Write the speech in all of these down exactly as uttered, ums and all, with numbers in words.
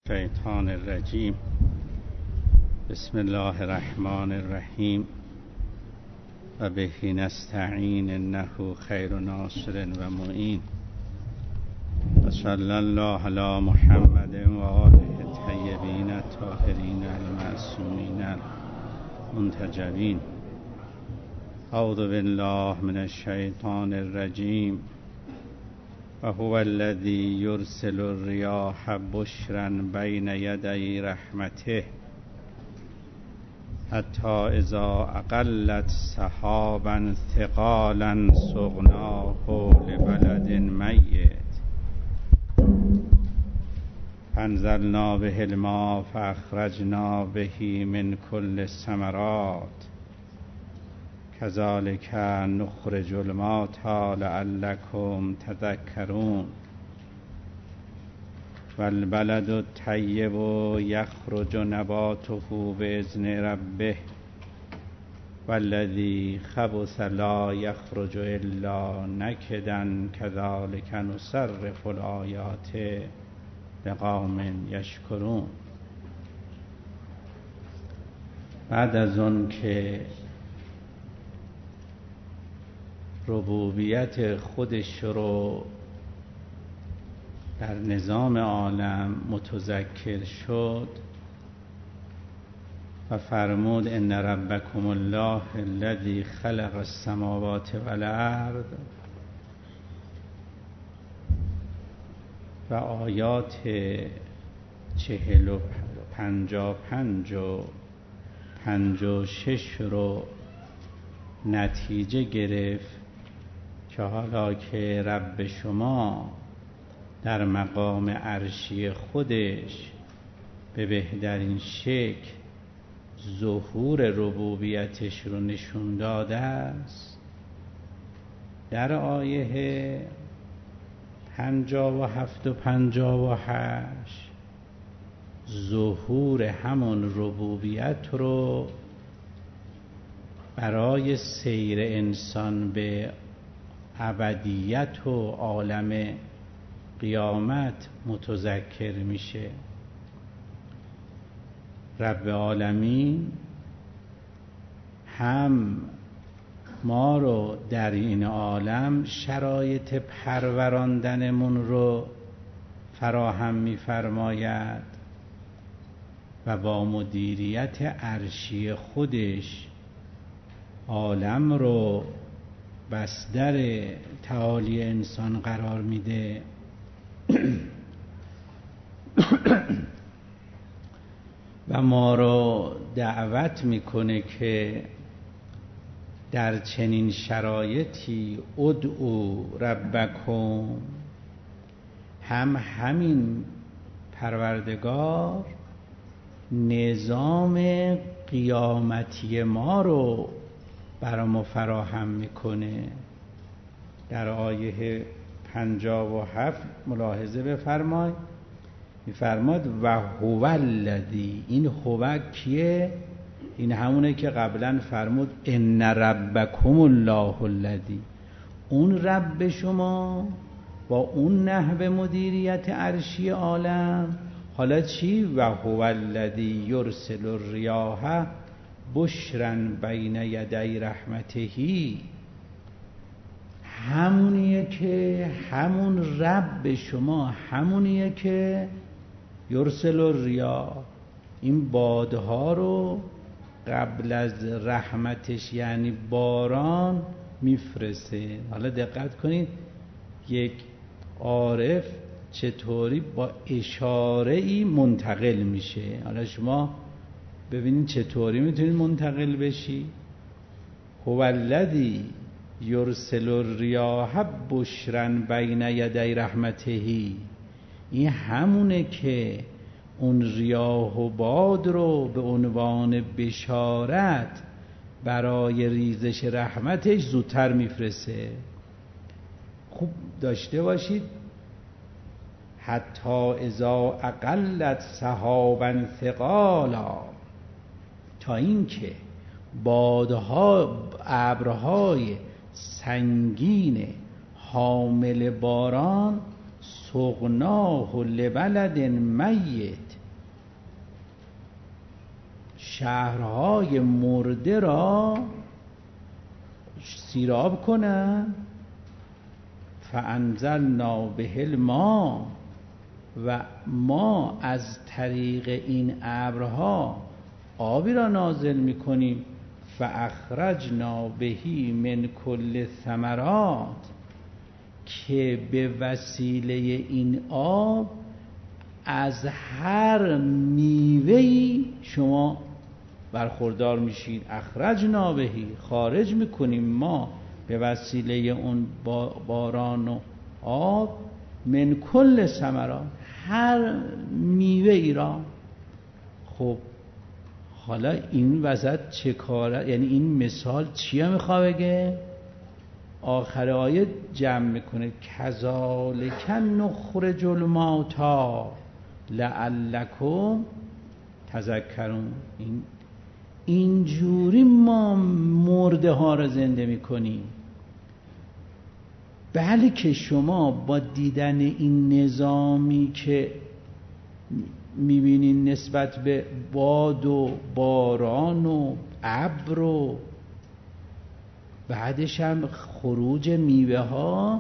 الشیطان الرجیم. بسم الله الرحمن الرحیم و به نستعین انه خیر ناصر و معین و صلی الله علی محمد و آله الطیبین الطاهرین المعصومین المنتجبین. اعوذ بالله من الشیطان الرجیم. و هو الذی یرسل الریاح بشرا بین یدی رحمته حتی اذا اقلت سحابا ثقالا سقناه لبلد میت فانزلنا به الماء فاخرجنا به من کل الثمرات کذالک نخرج الموتی لعلکم تذکرون. والبلد الطیب یخرج نباته باذن ربه والذی خبث لا یخرج الا نکدا کذالک نصرف الآیات لقوم یشکرون. بعد از اون که ربوبیت خودش رو در نظام عالم متذکر شد و فرمود ان ربکم الله الذی خلق السماوات والارض و آیات چهل و پنجا پنج و پنج و شش رو نتیجه گرفت که حالا که رب شما در مقام عرشی خودش به بهترین شکل ظهور ربوبیتش رو نشون داده است، در آیه پنجاه و هفت و پنجاه و هشت ظهور همون ربوبیت رو برای سیر انسان به ابدیت و عالم قیامت متذکر میشه. رب عالمین هم ما رو در این عالم شرایط پروراندنمون رو فراهم میفرماید و با مدیریت عرشی خودش عالم رو بستر تعالی انسان قرار میده و ما رو دعوت میکنه که در چنین شرایطی ادعو ربکم، هم همین پروردگار نظام قیامتی ما رو برای ما فراهم میکنه. در آیه پنجاه و هفت ملاحظه بفرمایید، میفرماد و هو الذی، این هو کیه؟ این همونه که قبلا فرمود ان ربکم الله الذی، اون رب شما با اون نحو مدیریت عرشی عالم. حالا چی؟ و هو الذی یرسل الریاح بشرا بین یدی رحمتهی، همونیه که همون رب شما همونیه که یرسل الریاح، این بادها رو قبل از رحمتش یعنی باران میفرسته. حالا دقت کنید یک عارف چطوری با اشاره ای منتقل میشه. حالا شما ببینید چطوری میتونید منتقل بشی. هو الذی یرسل الریاح بشرا بین یدی رحمتهی، این همونه که اون ریاح و باد رو به عنوان بشارت برای ریزش رحمتش زودتر میفرسته. خوب داشته باشید حتی اذا اقلت سحابا ثقالا، تا اینکه بادها ابرهای سنگین حامل باران سقناه لبلد میت، شهرهای مرده را سیراب کنن. فانزلنا به الماء، و ما از طریق این ابرها آبی را نازل میکنیم. فاخرجنا بهی من کل ثمرات، که به وسیله این آب از هر میوه‌ای شما برخوردار میشید. اخرجنا بهی، خارج میکنیم ما به وسیله اون باران و آب، من کل ثمرات، هر میوه‌ای را. خب حالا این وسط چه کاره؟ یعنی این مثال چیه میخواه بگه؟ آخر آیه جمع میکنه کذالک نخرج الموتی لعلکم تذکرون. این اینجوری ما مرده ها را زنده میکنیم. بله که شما با دیدن این نظامی که میبینین نسبت به باد و باران و ابر و بعدش هم خروج میوه ها،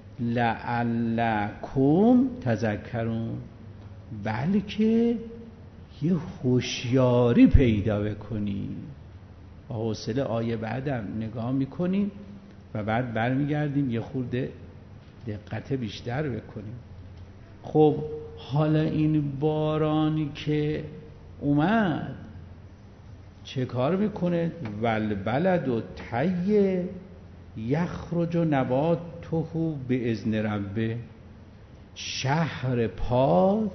لعلکم تذکرون، بله که یه هوشیاری پیدا بکنی. با حوصله آیه بعدم نگاه میکنیم و بعد برمیگردیم یه خورده دقت بیشتر بکنیم. خب حالا این بارانی که اومد چه کار میکنه؟ والبلد و طیب یخرج نباته به اذن ربه، شهر پاک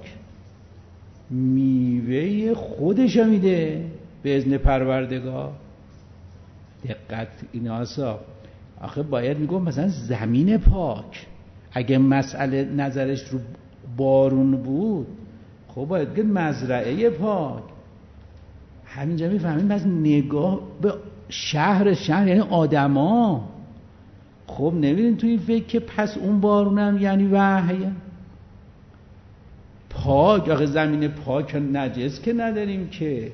میوه خودش میده به اذن پروردگار. دقت ایناسا، آخه باید میگم مثلا زمین پاک، اگه مسئله نظرش رو بارون بود خب باید بگه مزرعه پاک. همینجا میفهمیم از نگاه به شهر شهر یعنی آدما. خب نمیدین تو این فکر که پس اون بارونم یعنی وحی پاک. آخه زمین پاک نجس که نداریم که.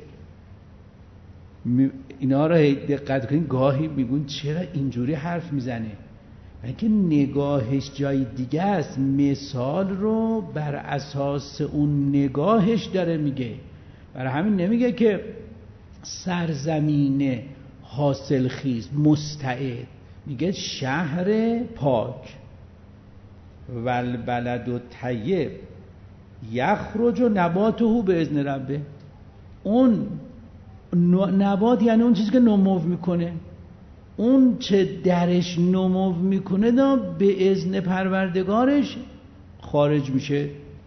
اینا را دقت کنین، گاهی میگون چرا اینجوری حرف میزنه؟ اینکه نگاهش جای دیگه است، مثال رو بر اساس اون نگاهش داره میگه. برای همین نمیگه که سرزمین حاصل خیز مستعد، میگه شهر پاک. والبلد و طیب یخرج نباته به اذن ربه. اون نبات یعنی اون چیزی که نمو میکنه، اون چه درش نمو میکنه دا به اذن پروردگارش خارج میشه.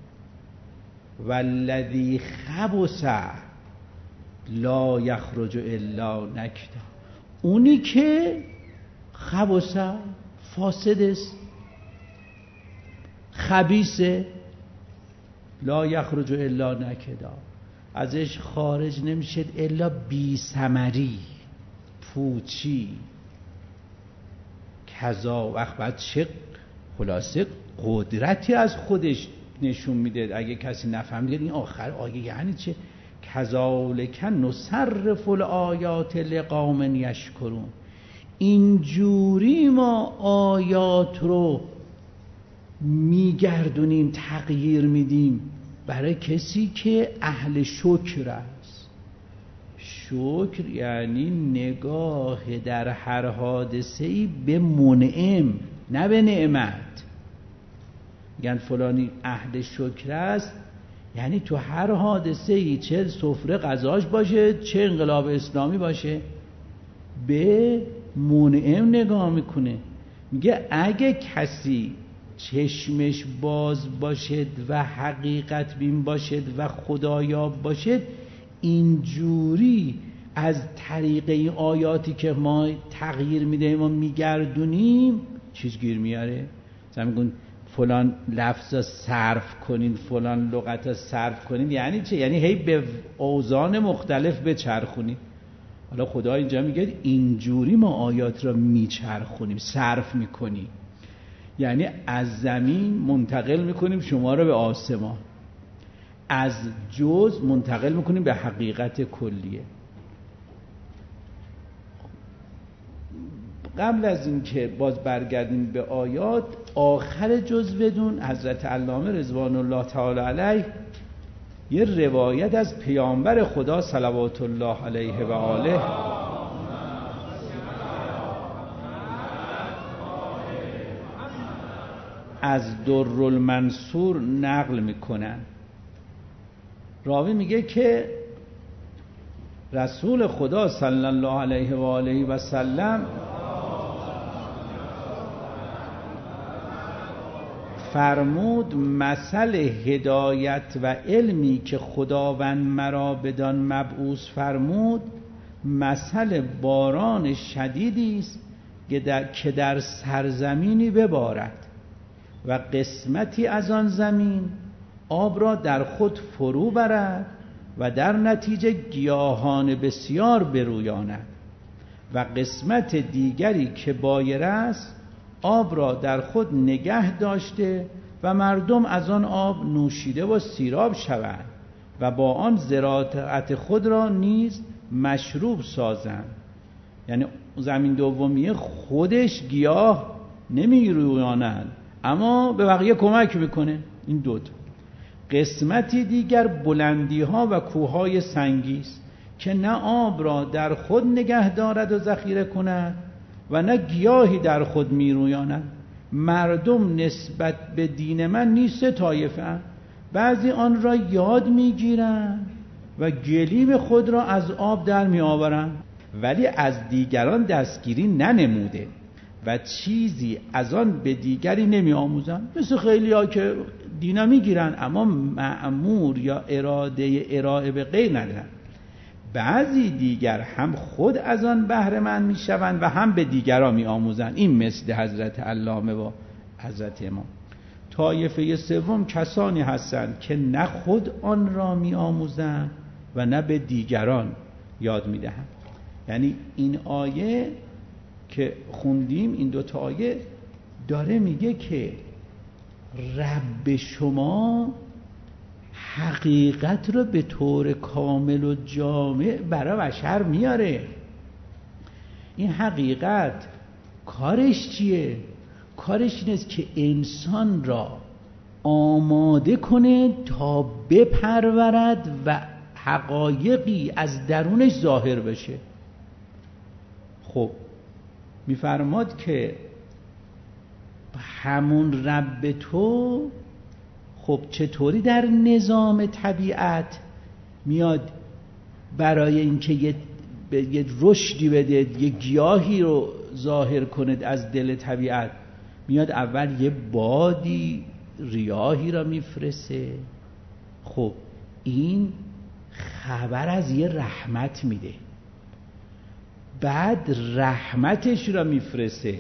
والذی خبث لا یخرج الا نکدا، اونی که خبث فاسد است، خبیث، لا یخرج الا نکدا، ازش خارج نمیشه الا بی ثمری، پوچی. کذا وقت بعد چه خلاصه قدرتی از خودش نشون میده. اگه کسی نفهمید این آخر آیه یعنی چه؟ کذالک نصرف الآیات لقوم یشکرون. اینجوری ما آیات رو میگردونیم، تغییر میدیم برای کسی که اهل شکر است. شکر یعنی نگاه در هر حادثه‌ای به منعم نه به نعمت. میگن فلانی اهل شکر است، یعنی تو هر حادثه‌ای، چه سفره غذاش باشه چه انقلاب اسلامی باشه، به منعم نگاه میکنه. میگه اگه کسی چشمش باز باشد و حقیقت بین باشد و خدایاب باشد، اینجوری از طریق این آیاتی که ما تغییر میدهیم و میگردونیم چیز گیر میاره. مثلا میگن فلان لفظا صرف کنین، فلان لغتا صرف کنین، یعنی چه؟ یعنی هی به اوزان مختلف بچرخونین. حالا خدا اینجا میگه اینجوری ما آیات را میچرخونیم، صرف میکنیم. یعنی از زمین منتقل میکنیم شما رو به آسمان، از جز منتقل میکنیم به حقیقت کلیه. قبل از این که باز برگردیم به آیات، آخر جز بدون حضرت علامه رضوان الله تعالی علیه یه روایت از پیامبر خدا صلوات الله علیه و آله از در المنصور نقل میکنن. راوی میگه که رسول خدا صلی الله علیه و آله و سلم فرمود مثل هدایت و علمی که خداوند مرا بدان مبعوث فرمود مثل باران شدیدی است که در سرزمینی ببارد و قسمتی از آن زمین آب را در خود فرو برد و در نتیجه گیاهان بسیار برویاند و قسمت دیگری که بایر است آب را در خود نگه داشته و مردم از آن آب نوشیده و سیراب شوند و با آن زراعت خود را نیز مشروب سازند. یعنی زمین دومی خودش گیاه نمی رویاند اما به بقیه کمک میکنه. این دوتا. قسمتی دیگر بلندی ها و کوههای سنگی است که نه آب را در خود نگه دارد و ذخیره کند و نه گیاهی در خود میرویاند. مردم نسبت به دین من نیست طایفه، بعضی آن را یاد میگیرند و گلیم خود را از آب در میآورند ولی از دیگران دستگیری ننموده و چیزی از آن به دیگری نمی آموزند. مثل خیلی ها که دین میگیرن اما مأمور یا اراده ارائه به غیر ندارن. بعضی دیگر هم خود از آن بهره مند می شوند و هم به دیگران می آموزند. این مثل حضرت علامه و حضرت امام. طایفه سوم کسانی هستند که نه خود آن را می آموزند و نه به دیگران یاد می دهند. یعنی این آیه که خوندیم، این دو تا آیه داره میگه که رب شما حقیقت رو به طور کامل و جامع برای بشر میاره. این حقیقت کارش چیه؟ کارش اینه که انسان را آماده کنه تا بپرورد و حقایقی از درونش ظاهر بشه. خب میفرماد که همون رب تو خب چطوری در نظام طبیعت میاد برای اینکه یه یه رشدی بده، یه گیاهی رو ظاهر کند از دل طبیعت، میاد اول یه بادی ریاحی را میفرسته. خب این خبر از یه رحمت میده، بعد رحمتش را میفرسته.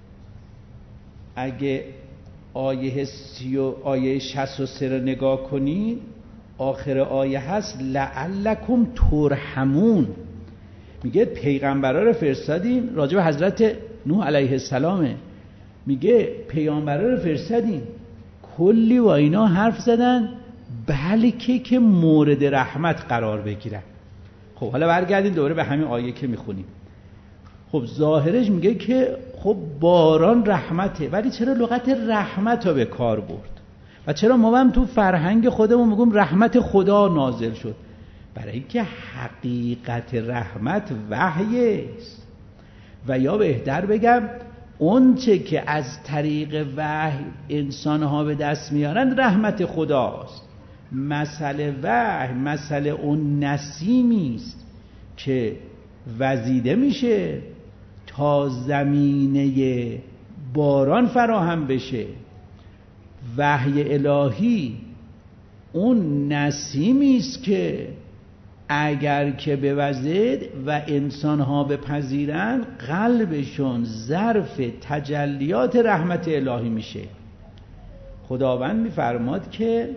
اگه آیه سی و آیه شصت و سه را نگاه کنید، آخر آیه هست لعلکم ترحمون. میگه پیغمبرا رو فرستادیم، راجع به حضرت نوح علیه السلامه، میگه پیغمبرا رو فرستادیم کلی با اینا حرف زدن بلکه که مورد رحمت قرار بگیرن. خب حالا برگردیم دوباره به همین آیه که میخونیم. خب ظاهرش میگه که خب باران رحمته، ولی چرا لغت رحمت رو به کار برد و چرا ما هم تو فرهنگ خودمون میگیم رحمت خدا نازل شد؟ برای اینکه حقیقت رحمت وحی است و یا بهتر بگم اون چه که از طریق وحی انسانها به دست میارن رحمت خداست. مسئله وحی مسئله اون نسیمی است که وزیده میشه تا زمینه باران فراهم بشه. وحی الهی اون نسیمی است که اگر که بوزد و انسانها بپذیرن قلبشون ظرف تجلیات رحمت الهی میشه. خداوند میفرماد که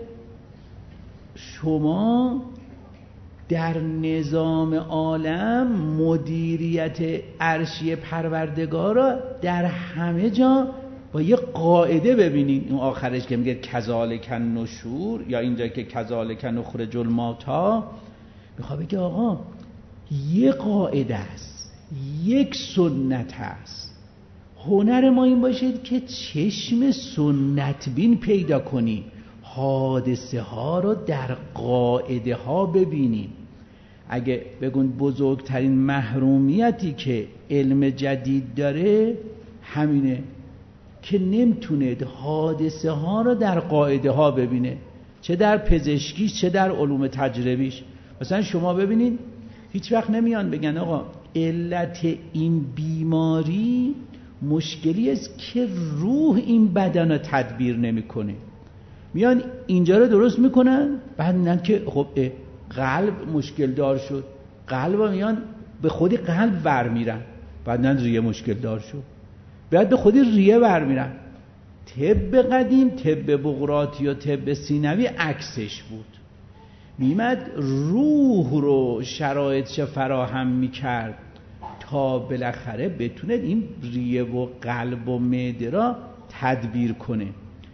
شما در نظام عالم مدیریت عرشی پروردگار را در همه جا با یه قاعده ببینین این آخرش که میگه کذالک النشور یا اینجا که کذالک نخرج الموتی، میخواد بگه آقا یه قاعده است، یک سنت هست. هنر ما این باشید که چشم سنت بین پیدا کنیم، حادثه ها رو در قاعده ها ببینیم. اگه بگون بزرگترین محرومیتی که علم جدید داره همینه که نمیتونه حادثه ها رو در قاعده ها ببینه، چه در پزشکیش چه در علوم تجربیش. مثلا شما ببینید هیچ وقت نمیان بگن آقا علت این بیماری مشکلی است که روح این بدن رو تدبیر نمیکنه. میان اینجا رو درست میکنن، بعد میگن که خب قلب مشکل دار شد، قلب رو میان به خودی قلب ور میرن، بعد میگن ریه مشکل دار شد، بعد به خودی ریه ور میرن. طب قدیم، طب بقراطی و طب سینوی عکسش بود، میمد روح رو شرایطش فراهم میکرد تا بالاخره بتونه این ریه و قلب و معده را تدبیر کنه.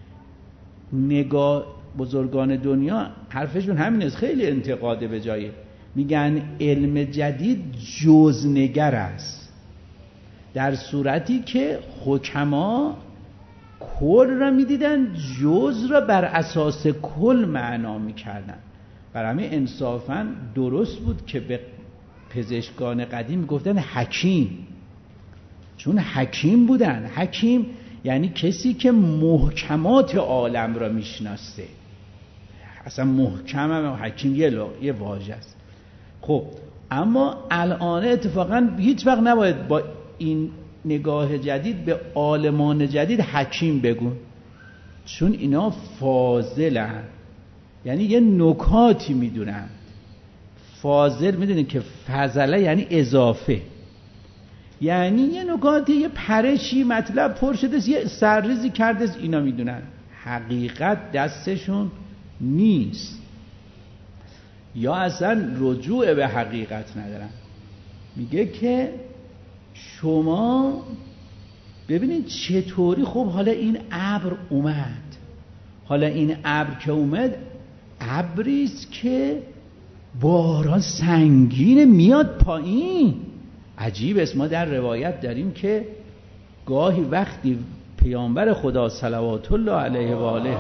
نگاه بزرگان دنیا حرفشون همین است، خیلی انتقاده به جایه. میگن علم جدید جزنگر است، در صورتی که حکما کل را میدیدن، جز را بر اساس کل معنا میکردن. برای همین انصافا درست بود که به پزشکان قدیم میگفتن حکیم، چون حکیم بودن. حکیم یعنی کسی که محکمات عالم را میشناسه. اصلا محکم هم حکیم یه, یه واژه است. خب اما الان اتفاقا هیچ وقت نباید با این نگاه جدید به عالمان جدید حکیم بگون، چون اینا فاضلن، یعنی یه نکاتی میدونن. فاضل میدونید که فضله یعنی اضافه، یعنی یه نکاتی، یه پرشی مطلب پر شده، یه سرریزی کرده، اینا میدونن. حقیقت دستشون نیست یا اصلا رجوع به حقیقت ندارن. میگه که شما ببینید چطوری، خب حالا این ابر اومد، حالا این ابر که اومد ابریست که باران سنگین میاد پایین. عجیب است، ما در روایت داریم که گاهی وقتی پیامبر خدا صلوات الله علیه و آله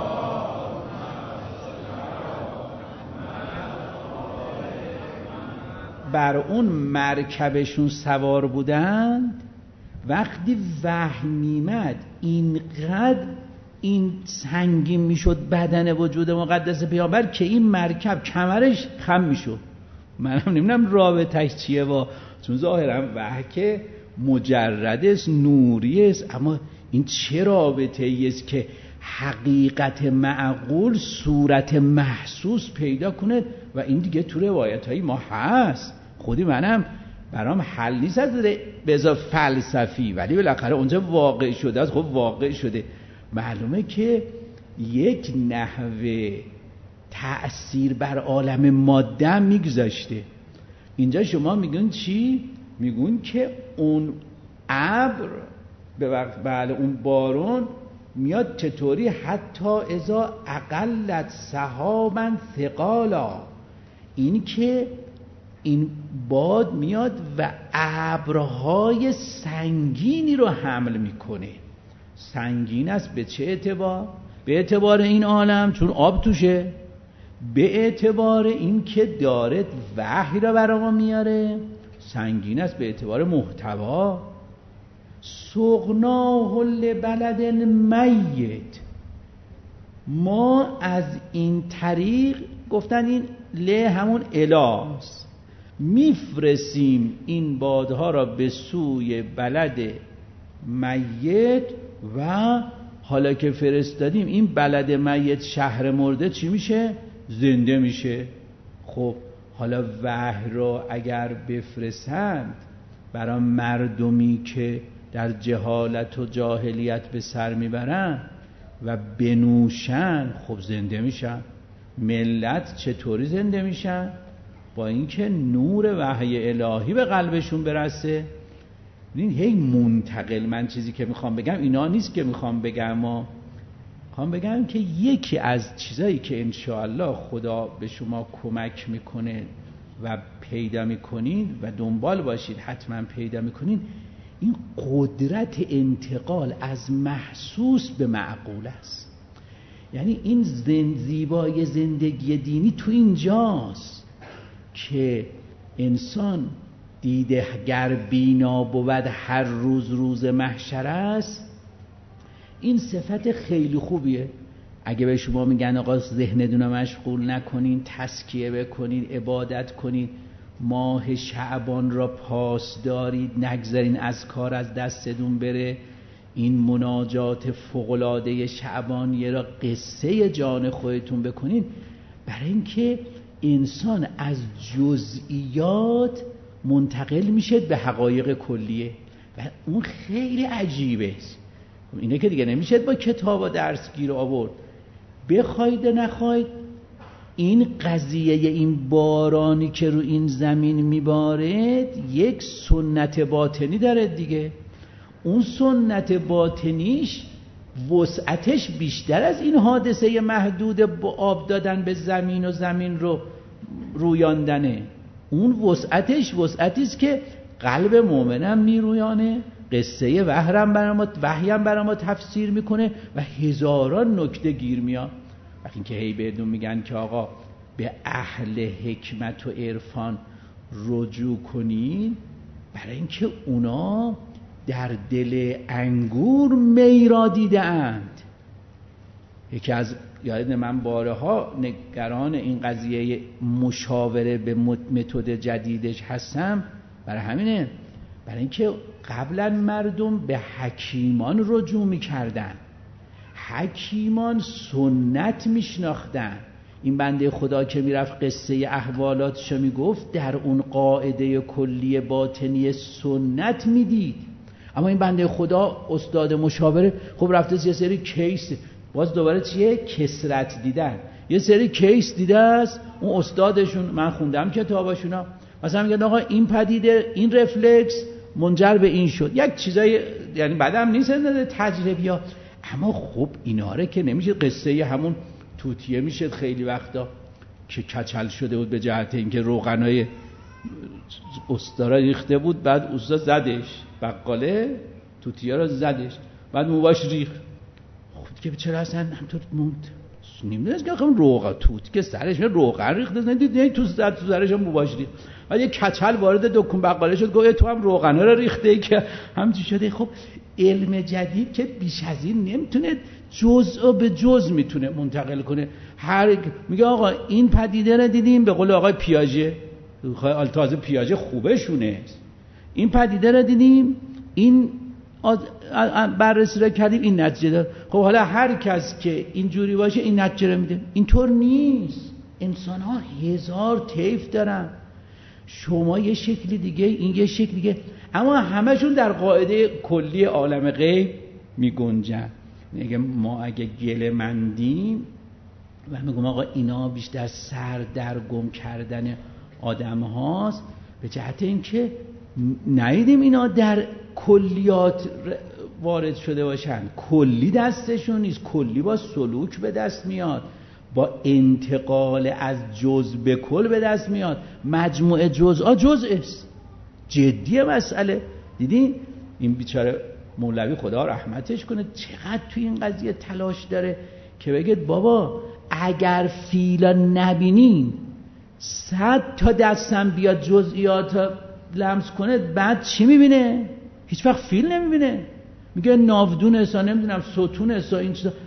بر اون مرکبشون سوار بودند، وقتی وحی میمد اینقدر این سنگین میشد بدن وجود مقدس پیامبر که این مرکب کمرش خم میشد. منم نمیدونم رابطهش چیه با، چون ظاهرا وحی که مجرد است، نوری است، اما این چه رابطه ای است که حقیقت معقول صورت محسوس پیدا کنه؟ و این دیگه تو روایت های ما هست. خودی منم برام حل نیست از بذار فلسفی، ولی بالاخره اونجا واقع شده است. خب واقع شده، معلومه که یک نحوه تأثیر بر عالم ماده میگذاشته. اینجا شما میگن چی؟ میگن که اون ابر به وقت بله اون بارون میاد چطوری؟ حتی اذا اقلت سحابا ثقالا، این که این باد میاد و ابرهای سنگینی رو حمل میکنه. سنگین است به چه اعتبار؟ به اعتبار این عالم چون آب توشه، به اعتبار این که داره وحی را برای ما میاره. سنگین است به اعتبار محتوا. سقناه لبلد میت، ما از این طریق گفتن این له همون الاست، میفرسیم این بادها را به سوی بلد میت و حالا که فرستادیم این بلد میت شهر مرده چی میشه؟ زنده میشه. خب حالا وحی را اگر بفرستند برای مردمی که در جهالت و جاهلیت به سر میبرن و بنوشن، خب زنده میشن. ملت چطوری زنده میشن؟ با اینکه نور وحی الهی به قلبشون برسه. این هی منتقل، من چیزی که میخوام بگم اینا نیست که میخوام بگم، ما میخوام بگم که یکی از چیزایی که انشاءالله خدا به شما کمک میکنه و پیدا میکنید و دنبال باشید حتما پیدا میکنید، این قدرت انتقال از محسوس به معقول است. یعنی این زیبای زندگی دینی تو اینجاست که انسان دیده گر بینا بود هر روز روز محشر است. این صفت خیلی خوبیه. اگه به شما میگن آقا ذهنتون رو مشغول نکنین، تزکیه بکنین، عبادت کنین، ماه شعبان را پاس دارید، نگذارین از کار از دستتون بره، این مناجات فوق‌العاده شعبانیه را قصه جان خودتون بکنین، برای اینکه انسان از جزئیات منتقل میشه به حقایق کلیه و اون خیلی عجیبه. اینه که دیگه نمیشه با کتاب و درس گیر آورد، بخواید نخواید این قضیه، این بارانی که رو این زمین میبارد یک سنت باطنی داره دیگه. اون سنت باطنیش وسعتش بیشتر از این حادثه محدود با آب دادن به زمین و زمین رو رویاندنه. اون وسعتش وسعتی است که قلب مؤمنم میرویانه، قصه وحیم برای ما وحیم برای ما تفسیر میکنه و هزاران نکته گیر میاد. وقتی که هی بهتون میگن که آقا به اهل حکمت و عرفان رجوع کنین، برای اینکه اونا در دل انگور می را دیده اند. یکی از یاد من بارها نگران این قضیه مشاوره به متد جدیدش هستم، برای همینه، برای اینکه قبلا مردم به حکیمان رجوع میکردن، حکیمان سنت میشناختن. این بنده خدا که میرفت قصه احوالاتشو میگفت، در اون قاعده کلی باطنی سنت میدید. اما این بنده خدا استاد مشاوره خب رفته یه سری کیس، باز دوباره چیه؟ کسرت دیدن. یه سری کیس دیده است، اون استادشون، من خوندم کتاباشونا، مثلا میگن آقا این پدیده، این رفلکس منجر به این شد، یک چیزای یعنی بعدم نیست تجربی ها. اما خب اینا رو که نمیشه، قصه همون توتیه میشه خیلی وقتا که کچل شده بود به جهت اینکه روغنای استارا ریخته بود، بعد استاد زدش، بقاله توتیه رو زدش، بعد موهاش ریخت. خب که چرا اصلا همطور موند؟ نمیدونست که آخه روغن توت که سرش روغن ریخته، ندید تو زد تو سرش هم موهاش ریخت، بعد یه کچل وارد دکون بقاله شد، گفت تو هم روغنا رو ریخته ای که همچی شده. خب علم جدید که بیش از این نمیتونه، جزء به جزء میتونه منتقل کنه. هر میگه آقا این پدیده رو دیدیم، به قول آقای پیاژه، تازه پیاژه خوبشونه، این پدیده رو دیدیم، این بررسی رو کردیم، این نتیجه دار. خب حالا هر کس که اینجوری باشه این نتیجه رو میده. اینطور نیست. انسان ها هزار طیف دارن، شما یه شکل دیگه، این یه شکل دیگه، اما همشون در قاعده کلی عالم غیب می گنجن. میگه ما اگه گله مندیم و میگم آقا اینا بیشتر سر در گم کردن آدم هاست، به جهت اینکه ندیدیم اینا در کلیات وارد شده باشن. کلی دستشون نیست، کلی با سلوک به دست میاد، با انتقال از جزء به کل به دست میاد. مجموعه جزء جزء است، جدیه مسئله. دیدین این بیچاره مولوی خدا رحمتش کنه چقدر توی این قضیه تلاش داره که بگید بابا اگر فیلا نبینین صد تا دستم بیاد جزئیات لمس کنه، بعد چی میبینه؟ هیچ وقت فیل نمیبینه. میگه ناودون اصلا نمیدونم ستون اصلا این چیزا.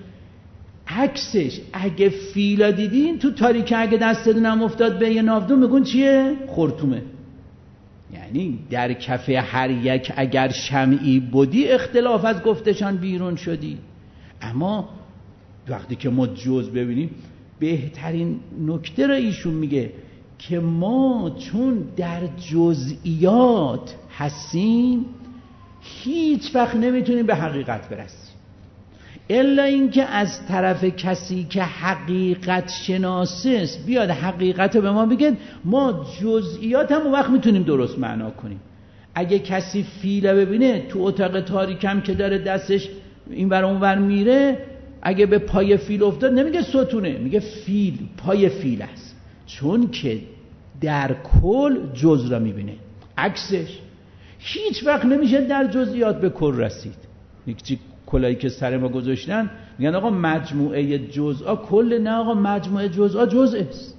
عکسش اگه فیلا دیدین تو تاریکی، اگه دستتونم افتاد به یه ناودون میگون چیه؟ خرطومه. یعنی در کف هر یک اگر شمعی بودی اختلاف از گفتشان بیرون شدی. اما وقتی که ما جز ببینیم، بهترین نکته را ایشون میگه که ما چون در جزئیات هستیم هیچ وقت نمیتونیم به حقیقت برسیم، الا اینکه از طرف کسی که حقیقت شناسه است بیاد حقیقت رو به ما بگه، ما جزئیات هم اون وقت میتونیم درست معنا کنیم. اگه کسی فیل ببینه تو اتاق تاریکم که داره دستش این ور اون ور میره، اگه به پای فیل افتاد نمیگه ستونه، میگه فیل، پای فیل است، چون که در کل جز را میبینه. عکسش هیچ وقت نمیشه در جزئیات به کل رسید. یک کلایی که سر ما گذاشتن میگن آقا مجموعه جزءا کل، نه آقا مجموعه جزءا جزء است.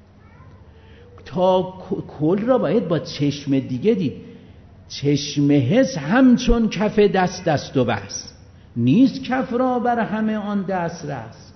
تا کل را باید با چشم دیگه دید. چشم حس همچون کف دست دست و بس، نیست کف را بر همه آن دست رس.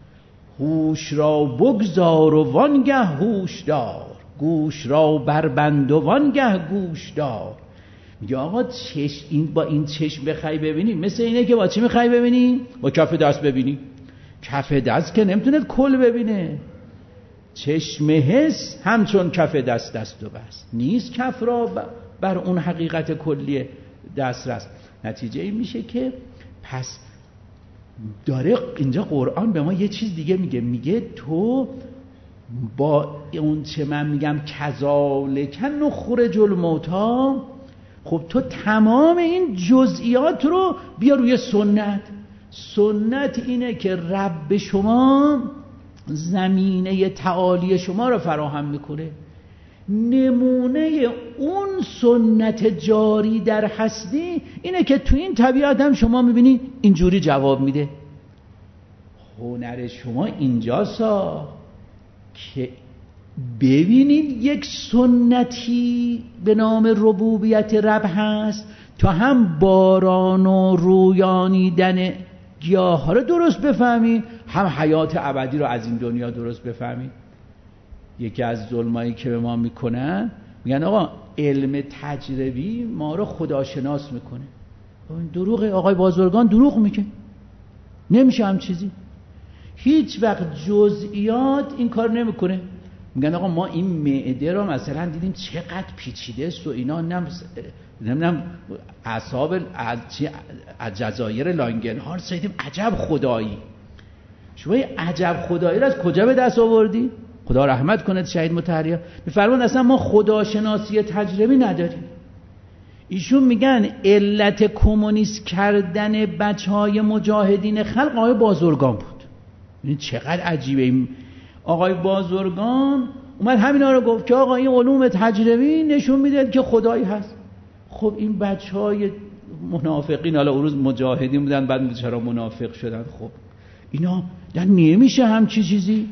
هوش را بگذار و وانگه هوش دار، گوش را بربند و وانگه گوش دار. میگه آقا چشم، این با این چشم بخوای ببینی مثل اینه که با چی میخوای ببینی؟ با کف دست ببینی. کف دست که نمیتونه کل ببینه. چشم حس همچون کف دست دست و بس، نیست کف را بر اون حقیقت کلی دسترس. نتیجه این میشه که پس داره اینجا قرآن به ما یه چیز دیگه میگه، میگه تو با اون چه من میگم کذالک نخرج الموتی، خب تو تمام این جزئیات رو بیا روی سنت. سنت اینه که رب شما زمینه تعالی شما رو فراهم میکنه. نمونه اون سنت جاری در هستی اینه که تو این طبیعت هم شما میبینی اینجوری جواب میده. هنر شما اینجاسا که ببینید یک سنتی به نام ربوبیت رب هست، تا هم باران و رویانیدن گیاه ها رو درست بفهمید، هم حیات ابدی رو از این دنیا درست بفهمید. یکی از ظلمایی که به ما میکنن، میگن آقا علم تجربی ما رو خداشناس میکنه. دروغه، آقای بازرگان دروغ میگه، نمیشه هم چیزی. هیچ وقت جزئیات این کار نمیکنه. میگن آقا ما این معده رو مثلا دیدیم چقدر پیچیده است و اینا، نمیدونم اعصاب از جزایر لانگنهار سیدیم، عجب خدایی. شما این عجب خدایی رو از کجا به دست آوردی؟ خدا رحمت کنه شهید مطهری میفرمان اصلا ما خداشناسی تجربی نداریم. ایشون میگن علت کمونیست کردن بچهای مجاهدین خلق آقای بازرگان بود. این چقدر عجیبه. این آقای بازرگان اومد همینا رو گفت که آقا این علوم تجربی نشون میده که خدایی هست. خب این بچهای منافقین، حالا اون روز مجاهدین بودن بعد چرا منافق شدن، خب اینا در نمیشه همچی چیزی.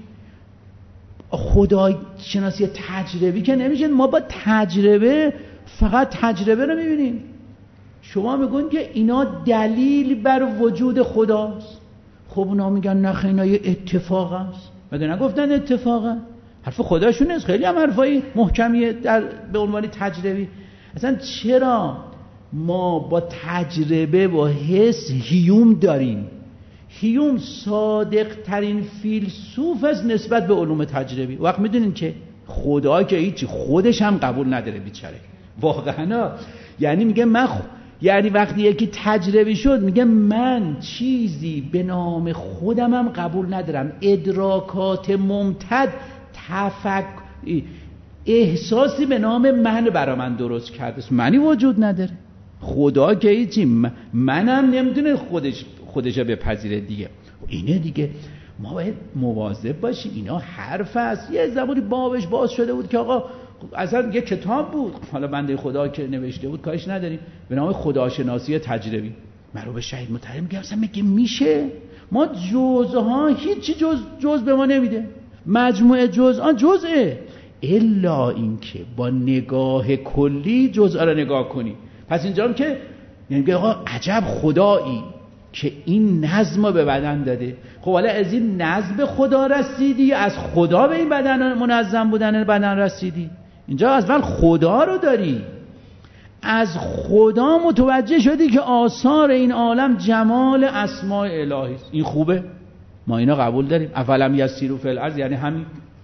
خدای شناسی تجربی که نمیشه. ما با تجربه فقط تجربه رو میبینیم. شما میگن که اینا دلیل بر وجود خداست، خب اونا میگن نخ اینا یه اتفاق است. مگه نگفتن اتفاقه؟ حرف خداشون نیست. خیلی هم حرفای محکمیه در به عنوان تجربی. اصلا چرا ما با تجربه و حس هیوم داریم؟ هیوم صادق ترین فیلسوف از نسبت به علوم تجربی. وقت میدونین که خدا که هیچی، خودش هم قبول نداره بیچاره واقعا. یعنی میگه من خ... یعنی وقتی یکی تجربی شد میگه من چیزی به نام خودم هم قبول ندارم. ادراکات ممتد، تفکر، احساسی به نام من برای من درست کرده، منی وجود نداره. خدا که هیچی، منم نمیدونه خودش خودش بپذیره دیگه. اینه دیگه ما باید مواظب باشیم. اینا حرف است. یه زمانی بابش باز شده بود که آقا اصلا یه کتاب بود، حالا بنده خدا که نوشته بود کارش نداریم، به نام خداشناسی تجربی. من رو به شهید مطهری میگم اصلا میگه میشه ما جزها هیچی جز جز به ما نمیده. مجموعه جزء جزءه، الا اینکه با نگاه کلی جزء رو نگاه کنی. پس اینجا هم که میگه آقا عجب خدایی که این نظم رو به بدن داده. خب حالا از این نظم به خدا رسیدی، از خدا به این بدن منظم بودن بدن رسیدی؟ اینجا اول خدا رو داری، از خدا متوجه شدی که آثار این عالم جمال اسماء الهی است. این خوبه، ما اینا قبول داریم. افلم یسیروا فی الارض، یعنی همین.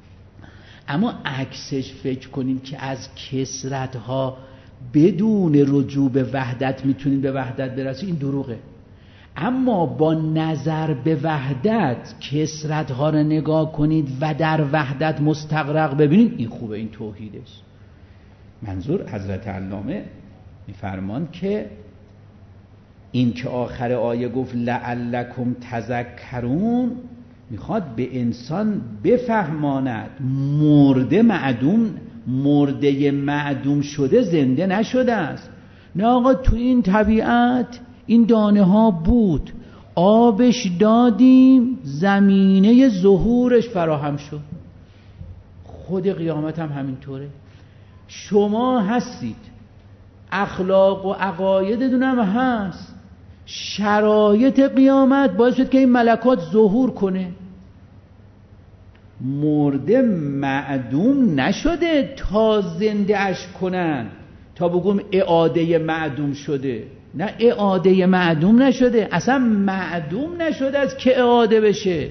اما عکسش فکر کنیم که از کثرت‌ها بدون رجوع به وحدت میتونیم به وحدت برسیم، این دروغه. اما با نظر به وحدت کثرت‌ها رو نگاه کنید و در وحدت مستغرق ببینید، این خوبه، این توحیدش. منظور حضرت علامه میفرمان که این که آخر آیه گفت لعلکم تذکرون، میخواد به انسان بفهماند مرده معدوم مرده معدوم شده زنده نشده است. نه آقا، تو این طبیعت این دانه ها بود، آبش دادیم، زمینه ظهورش فراهم شد. خود قیامت هم همینطوره. شما هستید، اخلاق و عقایدتون هم هست، شرایط قیامت باعث شد که این ملکات ظهور کنه. مرده معدوم نشده تا زنده اش کنن، تا بگم اعاده معدوم شده. نه، اعاده معدوم نشده، اصلا معدوم نشده از که اعاده بشه،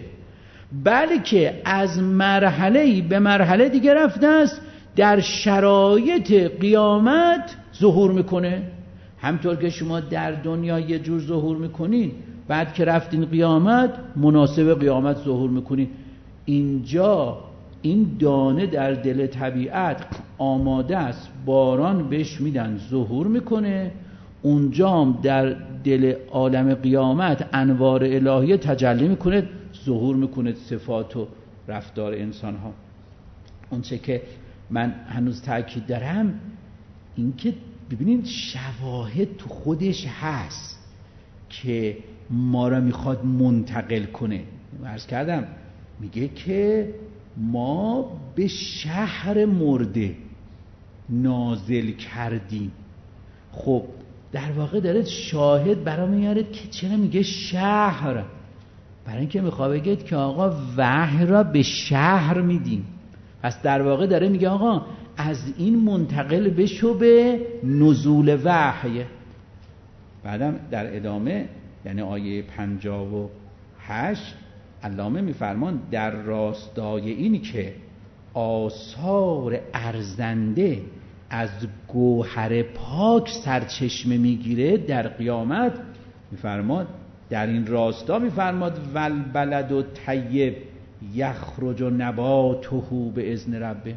بلکه از مرحله به مرحله دیگه رفته است، در شرایط قیامت ظهور میکنه. همطور که شما در دنیا یه جور ظهور میکنین، بعد که رفتین قیامت مناسب قیامت ظهور میکنین. اینجا این دانه در دل طبیعت آماده است، باران بهش میدن ظهور میکنه. اونجا در دل عالم قیامت انوار الهیه تجلی میکنه، ظهور میکنه صفات و رفتار انسان ها. اون چه که من هنوز تأکید دارم این که ببینید شواهد تو خودش هست که ما را میخواد منتقل کنه. عرض کردم میگه که ما به شهر مرده نازل کردیم. خب در واقع داره شاهد برای میاره که چرا میگه شهر، برای اینکه میخواد بگید که آقا وحی را به شهر میدیم. پس در واقع داره میگه آقا از این منتقل بشو به نزول وحی. بعدم در ادامه یعنی آیه پنجاه و هشت علامه میفرمان در راستای این که آثار ارزنده از گوهر پاک سرچشمه میگیره در قیامت، میفرماد در این راستا میفرماد والبلد و طیب یخرج نباته به اذن ربه.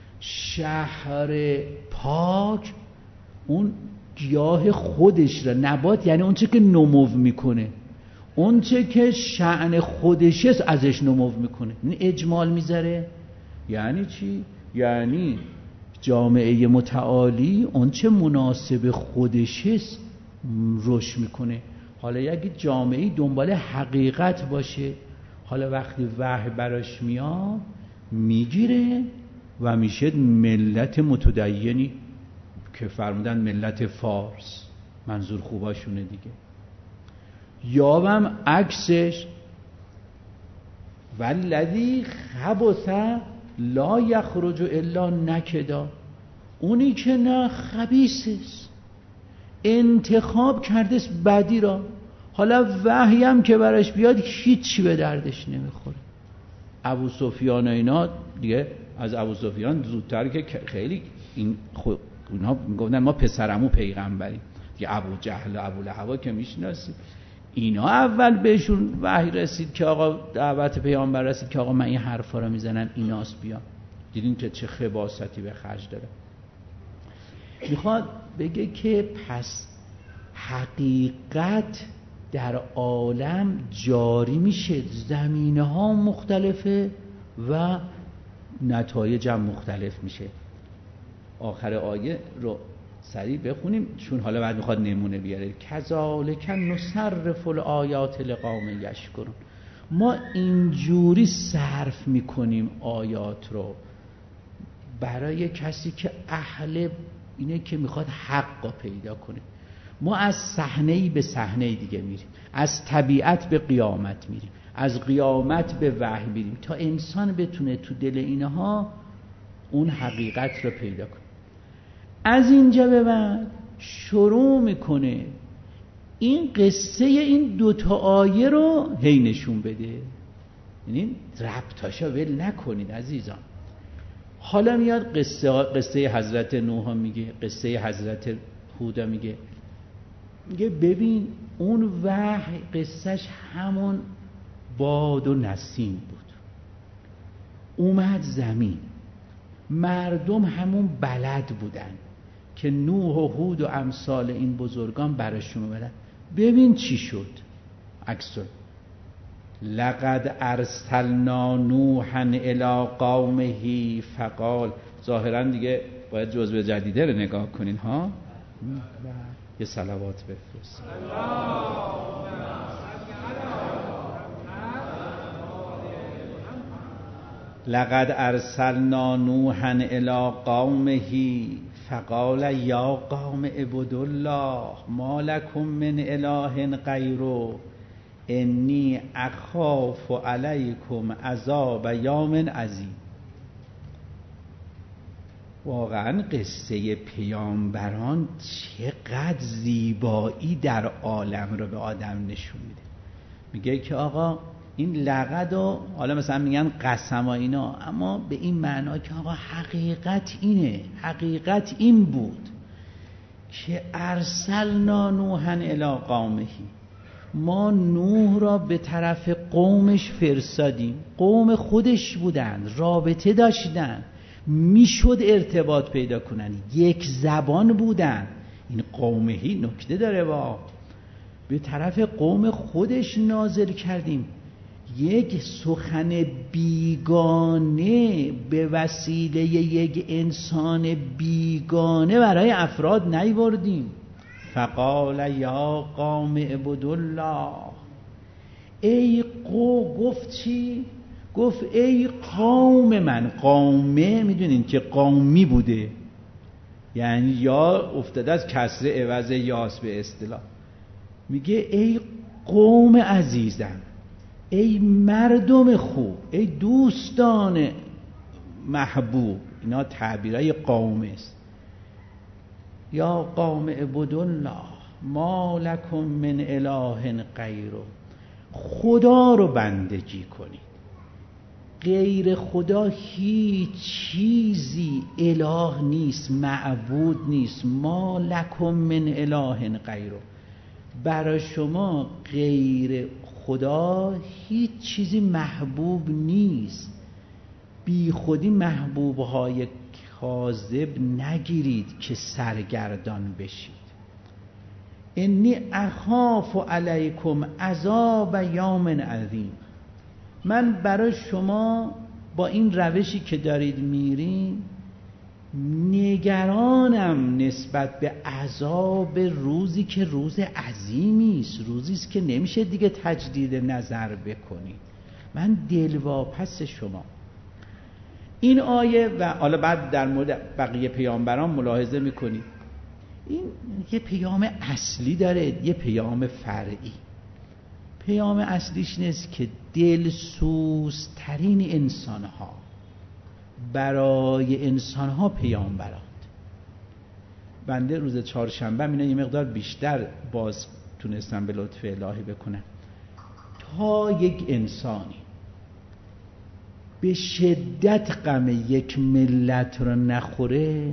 شهر پاک اون گیاه خودش را، نبات یعنی اون چه که نمو میکنه، اون چه که شأن خودشه ازش نمو میکنه. این اجمال میذاره. یعنی چی؟ یعنی جامعه متعالی اون چه مناسب خودشه رشد میکنه. حالا یک جامعه دنبال حقیقت باشه، حالا وقتی وحی براش میاد میگیره و میشه ملت متدینی که فرمودن ملت فارس، منظور خوباشونه دیگه. یا هم عکسش والذی خبث لا یخرج الا نکدا، اونی که نه خبیث است، انتخاب کرده است بدی را. حالا وحی هم که براش بیاد هیچی به دردش نمیخوره. ابو سفیان و اینا دیگه، از ابو سفیان زودتر که خیلی این خود اونها میگفتن ما پسرعمو پیغمبریم دیگه. ابو جهل و ابو لهب که میشناسید، اینا اول بهشون وحی رسید که آقا دعوت پیامبر رسید که آقا من این حرفا رو میزنم ایناس بیان. دیدین که چه خباثتی به خرج داره. میخواد بگه که پس حقیقت در عالم جاری میشه، زمینه ها مختلفه و نتایج هم مختلف میشه. آخر آیه رو سریع بخونیم چون حالا بعد میخواد نمونه بیاره. کذالک نصرف الآیات لقوم یشکرون. ما اینجوری صرف میکنیم آیات رو برای کسی که اهل اینه که میخواد حق رو پیدا کنه. ما از صحنه‌ای به صحنه دیگه میریم، از طبیعت به قیامت میریم، از قیامت به وحی میریم تا انسان بتونه تو دل اینها اون حقیقت رو پیدا کنه. از اینجا به بعد شروع میکنه این قصه این دوتا آیه رو هی نشون بده. یعنی ربطاشو ول نکنید عزیزان. حالا میاد قصه قصه حضرت نوح میگه، قصه حضرت هود میگه. میگه ببین اون وحی قصهش همون باد و نسیم بود، اومد زمین، مردم همون بلد بودن که نوح و هود و امثال این بزرگان براشون اومدن. ببین چی شد. عکس لقد ارسلنا نوحا الی قومه فقال. ظاهرا دیگه باید جزوه جدیده رو نگاه کنین ها. یه صلوات بفرست. لقد ارسلنا نوحا الی قومه فقال یا قوم اعبدوا الله ما لکم من اله غیره انی اخاف علیکم عذاب یوم عظیم. واقعا قصه پیامبران چقدر زیبایی در عالم رو به آدم نشون میده. میگه که آقا این لقد و حالا مثلا میگن قسم و اینا، اما به این معنا که آقا حقیقت اینه، حقیقت این بود که ارسلنا نوحا الی قومه، ما نوح را به طرف قومش فرستادیم. قوم خودش بودن، رابطه داشتن، میشد ارتباط پیدا کنن، یک زبان بودن. این قومهی نکته داره، با به طرف قوم خودش نازل کردیم. یک سخن بیگانه به وسیله یک انسان بیگانه برای افراد نیاوردیم. فقال یا قوم اعبدوا الله. ای قو گفت چی؟ گفت ای قوم من. قومه میدونین که قومی بوده، یعنی یا افتاده از کسر عوض یاس به اصطلاح. میگه ای قوم عزیزم، ای مردم خوب، ای دوستان محبوب. اینا تعبیرای قوم است. یا قوم اعبدوا الله ما لکم من اله غیره. خدا رو بندگی کنید، غیر خدا هیچ چیزی اله نیست، معبود نیست. ما لکم من اله غیره. برای شما غیر خدا هیچ چیزی محبوب نیست. بی خودی محبوبهای کاذب نگیرید که سرگردان بشید. انی اخاف علیکم عذاب یوم عظیم. من برای شما با این روشی که دارید میرین نگرانم نسبت به عذاب روزی که روز عظیمی است، روزی است که نمیشه دیگه تجدید نظر بکنید. من دلواپس شما. این آیه و حالا بعد در مورد بقیه پیامبران ملاحظه میکنید این یه پیام اصلی داره، یه پیام فرعی. پیام اصلیش نیست که دلسوزترین انسانها برای انسانها پیامبرند. بنده روز چهارشنبه اینا یه مقدار بیشتر باز تونستم به لطف الهی بکنم. تا یک انسانی به شدت غم یک ملت رو نخوره،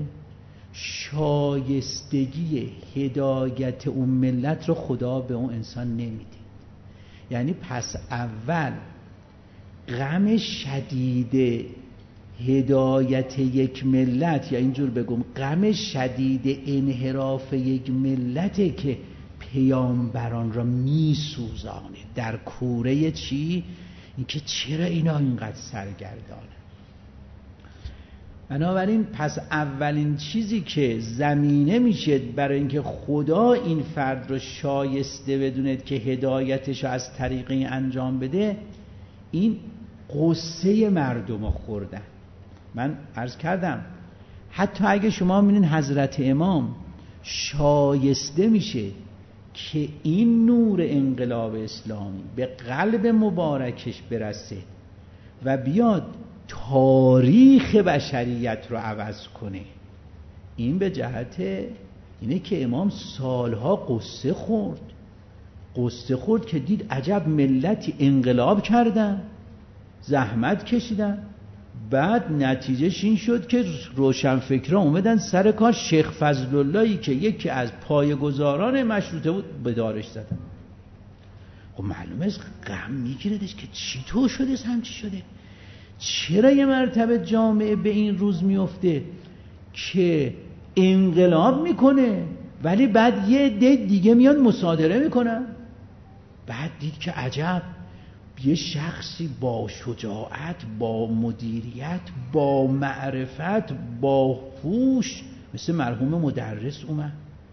شایستگی هدایت اون ملت رو خدا به اون انسان نمیده. یعنی پس اول غم شدید هدایت یک ملت، یا اینجور بگم غم شدید انحراف یک ملته که پیامبران را میسوزانه. در کوره چی؟ اینکه چرا اینا اینقدر سرگردانه. بنابراین پس اولین چیزی که زمینه میشه برای اینکه خدا این فرد رو شایسته بدوند که هدایتش رو از طریقی انجام بده، این قصه مردم رو خوردن. من عرض کردم حتی اگه شما می‌بینین حضرت امام شایسته میشه که این نور انقلاب اسلامی به قلب مبارکش برسه و بیاد تاریخ بشریت رو عوض کنه، این به جهت اینه که امام سالها قصه خورد قصه خورد که دید عجب ملتی انقلاب کردن، زحمت کشیدن، بعد نتیجهش این شد که روشنفکران اومدن سر کار. شیخ فضل اللهی که یکی از پایه‌گذاران مشروطه بود به دارش زدن. خب معلومه است غم میگیردش که چی تو شده، همچی شده. چرا یه مرتبه جامعه به این روز میفته که انقلاب میکنه، ولی بعد یه عده دیگه میان مصادره میکنن. بعد دید که عجب، یه شخصی با شجاعت، با مدیریت، با معرفت، با هوش مثل مرحوم مدرس اومد،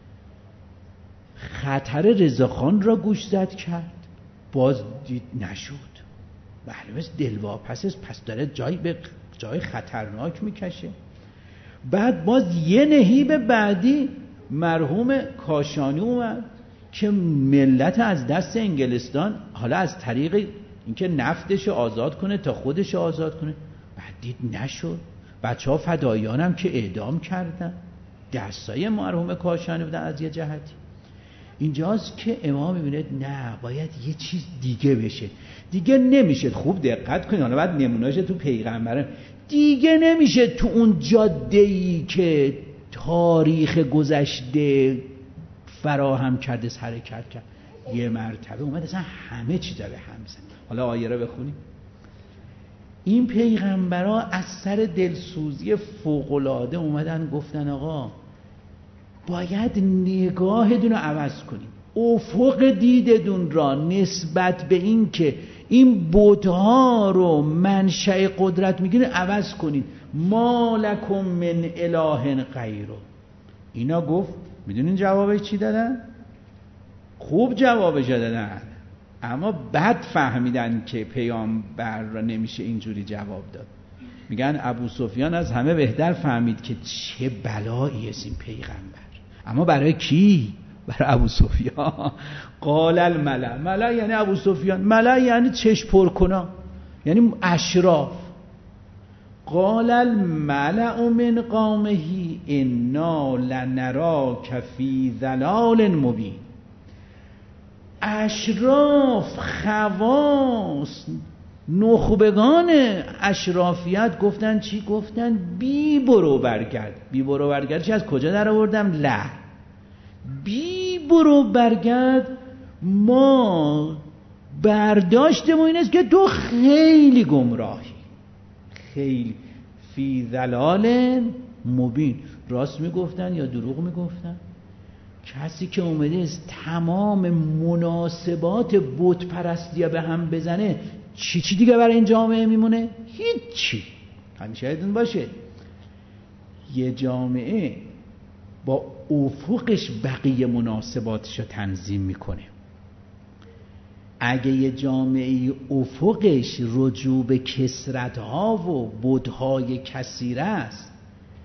خطر رضاخان را گوشزد کرد، باز دید نشد. معلومه دلواپس است، پس داره جای به جای خطرناک میکشه. بعد باز یه نهیب بعدی مرحوم کاشانی اومد که ملت از دست انگلستان، حالا از طریق اینکه نفتش آزاد کنه تا خودش آزاد کنه. بعد دید نشد، بچه ها فدایان هم که اعدام کردن، دستای مرحوم کاشانی بودن از یه جهتی. اینجاست که امام میبینه نه، باید یه چیز دیگه بشه. دیگه نمیشه، خوب دقت کنید، حالا بعد نمونه‌اش تو پیغمبر، دیگه نمیشه تو اون جاده‌ای که تاریخ گذشته فراهم کرده حرکت کرد. یه مرتبه اومد اصلا همه چیز رو به هم زد. حالا آیه رو بخونیم. این پیغمبرها از سر دلسوزی فوق‌العاده اومدن گفتن آقا باید نگاهتون رو عوض کنیم، افق دیدتون را نسبت به این که این بت‌ها رو منشأ قدرت میگیره عوض کنید. ما لکم من اله غیره. اینا گفت، میدونین جوابش چی دادن؟ خوب جوابش دادن، اما بد فهمیدن که پیامبر را نمیشه اینجوری جواب داد. میگن ابو سفیان از همه بهتر فهمید که چه بلایی است این پیغمبر. اما برای کی؟ برای ابو سفیان. قال الملأ، ملأ یعنی ابو سفیان، ملأ یعنی چشم پرکنا، یعنی اشراف. قال الملأ من قومه انا لنراک فی ضلال مبین. اشراف، خواص، نخبگان اشرافیت گفتن چی؟ گفتن بی برو برگرد. بی برو برگرد چی؟ از کجا در آوردم؟ له. بی برو برگرد، ما برداشتمون این است که تو خیلی گمراهی، خیلی فی ضلال مبین. راست میگفتن یا دروغ میگفتن؟ کسی که اومده است تمام مناسبات بت پرستی به هم بزنه، چی چی دیگه برای این جامعه میمونه؟ هیچی. همیشه یادتون باشه یه جامعه با افقش بقیه مناسباتش رو تنظیم میکنه. اگه یه جامعه افقش رجوع به کثرت‌ها و بدهای کثیره است،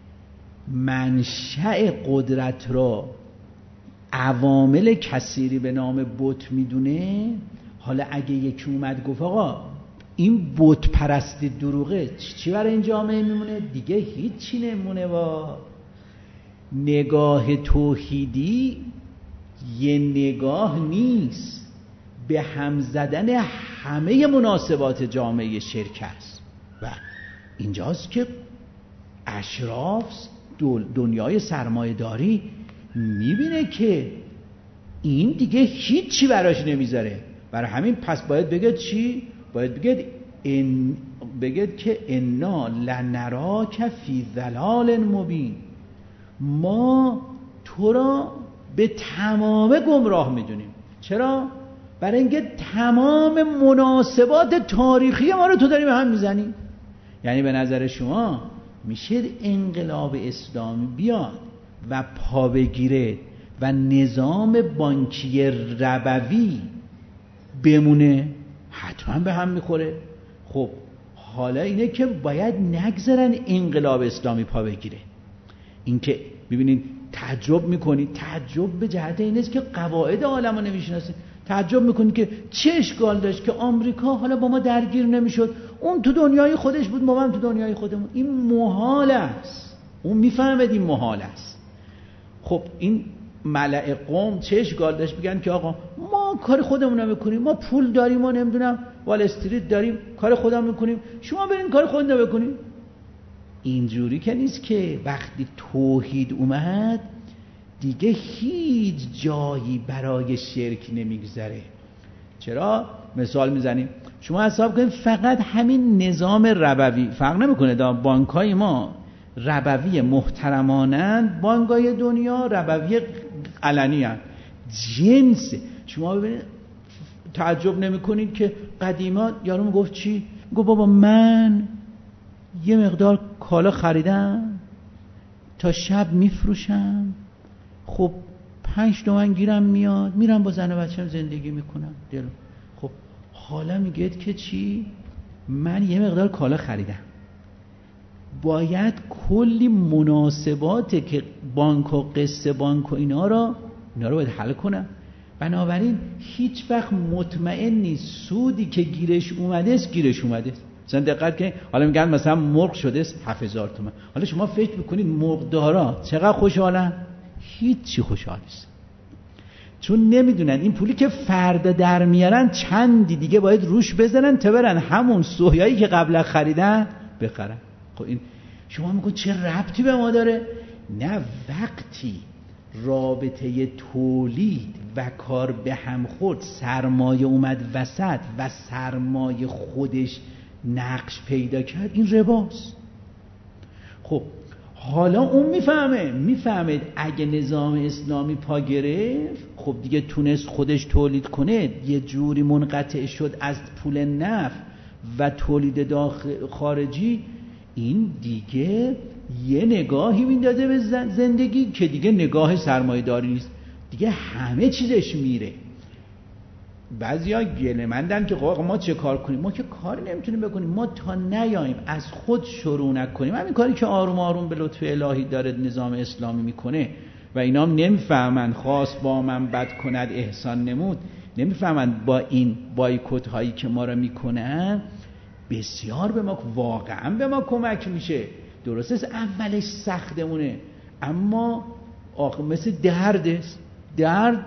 منشأ قدرت را عوامل کثیری به نام بت میدونه. حالا اگه یکی اومد گفت آقا این بت پرستی دروغه، چی برای این جامعه میمونه؟ دیگه هیچی نمونه. با نگاه توحیدی یه نگاه نیست، به هم زدن همه مناسبات جامعه شرک است. و اینجاست که اشراف دنیای سرمایه داری میبینه که این دیگه هیچی براش نمیذاره، برای همین پس باید بگید چی؟ باید بگید ان بگید که انا لنراک فی ضلال مبین، ما تو را به تمام گمراه میدونیم. چرا؟ برای اینکه تمام مناسبات تاریخی ما رو تو داری به هم میزنی. یعنی به نظر شما میشه انقلاب اسلامی بیاد و پا بگیره و نظام بانکی ربوی بمونه؟ حتما به هم میخوره. خب حالا اینه که باید نگذارن انقلاب اسلامی پا بگیره. این که ببینید تعجب میکنید، تعجب به جهت این است که قواعد عالم رو نمیشناسید. تعجب میکنید که چه اشکال داشت که آمریکا حالا با ما درگیر نمیشد، اون تو دنیای خودش بود، ما هم تو دنیای خودمون. این محال است، اون میفهمد این محال است. خب این ملأ قوم چه اشکال داشت بگن که آقا ما کار خودمون رو بکنیم، ما پول داریم، ما نمیدونم وال استریت داریم، کار خودمون میکنیم، شما برین کار خودتون رو بکنیم. اینجوری که نیست که وقتی توحید اومد دیگه هیچ جایی برای شرک نمیگذره. چرا؟ مثال میزنیم، شما حساب کنید فقط همین نظام ربوی فرق نمیکنه. دا بانکای ما ربوی محترمانند، بانک‌های دنیا ربوی علنی هستند. جنس شما ببینید تعجب نمی کنید که قدیما یارو میگفت چی؟ میگفت بابا من یه مقدار کالا خریدم تا شب میفروشم، خب پنج تومن گیرم میاد، میرم با زن و بچه‌م زندگی میکنم دل. خب حالا میگید که چی؟ من یه مقدار کالا خریدم، باید کلی مناسباته که بانک و قسط بانک و اینا رو اینا رو باید حل کنم. بنابراین هیچ وقت مطمئن نیست سودی که گیرش اومده است گیرش اومده است. مثلا دقت کنید، حالا میگن مثلا مرغ شده است هفت هزار تومان، حالا شما فکر میکنید مرغ دارا چقدر خوشحالن؟ هیچی خوشحال نیست، چون نمیدونن این پولی که فردا در میارن چندی دیگه باید روش بزنن تا برن همون سویایی که قبلا خریدن بخرن. خب این شما میگن چه ربطی به ما داره؟ نه، وقتی رابطه تولید و کار به هم خورد، سرمایه اومد وسط و سرمایه خودش نقش پیدا کرد، این رباست. خب حالا اون میفهمه میفهمه اگه نظام اسلامی پا گرفت، خب دیگه تونست خودش تولید کنه، یه جوری منقطع شد از پول نفت و تولید داخل خارجی، این دیگه یه نگاهی میندازه به زندگی که دیگه نگاه سرمایه داری نیست، دیگه همه چیزش میره. بعضیا گله‌مندن که ما چه کار کنیم؟ ما که کاری نمیتونیم بکنیم، ما تا نیاییم از خود شروع نکنیم. همین کاری که آروم آروم به لطف الهی داره نظام اسلامی میکنه و اینا هم نمیفهمن، خواست با من بد کند احسان نمود، نمیفهمن با این بایکوت هایی که ما را میکنن بسیار به ما واقعا به ما کمک میشه. درسته است اولش سختمونه، اما آخه مثل درد است، درد